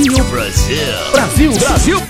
Chiquinho Brasil. Brasil, Brasil.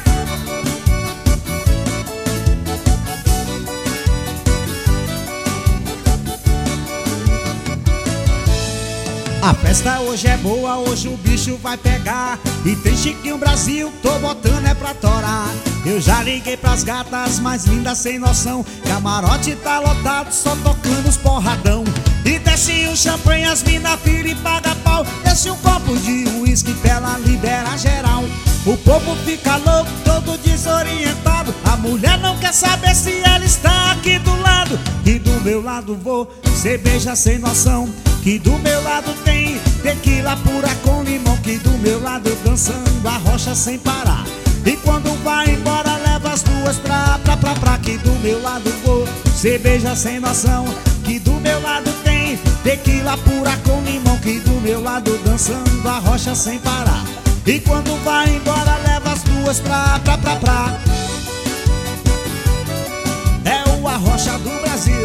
A festa hoje é boa, hoje o bicho vai pegar. E tem Chiquinho Brasil, tô botando é pra torar. Eu já liguei pras gatas mais lindas sem noção. Camarote tá lotado, só tocando os porradão. E desce o champanhe, as mina pira e paga pau. Desce um copo de uísque pra ela liberar geral. O povo fica louco, todo desorientado. A mulher não quer saber se ela está aqui do lado. E do meu lado vou, cê beija sem noção. Que do meu lado tem tequila pura com limão. Que do meu lado dançando a rocha sem parar. E quando vai embora leva as duas pra. Que do meu lado vou, cê beija sem noção. Que do meu lado tem tequila pura com limão. Que do meu lado dançando a rocha sem parar. E quando vai embora leva as duas pra. É o Arrocha do Brasil.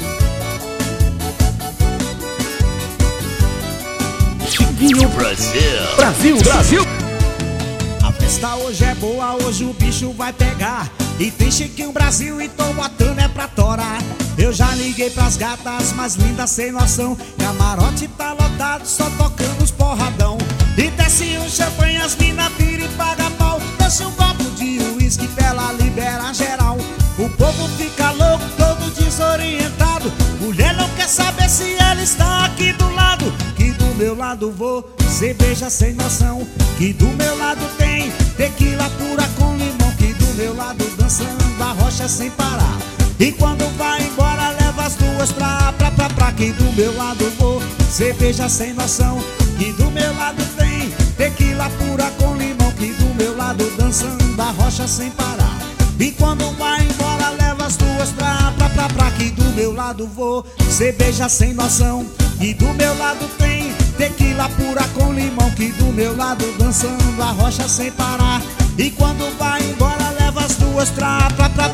Chiquinho Brasil. Brasil, Brasil. A festa hoje é boa, hoje o bicho vai pegar. E tem Chiquinho Brasil e tô botando é pra torar. Eu já liguei pras gatas mais lindas sem noção. Camarote tá lotado, só tocando os porradão. E desce um champanhe, as mina pira e paga pau. Desce um copo de uísque pra ela liberar geral. O povo fica louco, todo desorientado. Mulher não quer saber se ela está aqui do lado. Que do meu lado vou, cê beija sem noção. Que do meu lado tem tequila pura com limão. Que do meu lado dançando a rocha sem parar. E quando vai embora leva as duas pra. Que do meu lado vou, cê beija sem noção. Que do meu lado tem tequila pura com limão. Que do meu lado dançando a rocha sem parar. E quando vai embora leva as duas pra. Que do meu lado vou, cê beija sem noção. E do meu lado tem tequila pura com limão. Que do meu lado dançando a rocha sem parar. E quando vai embora leva as duas pra.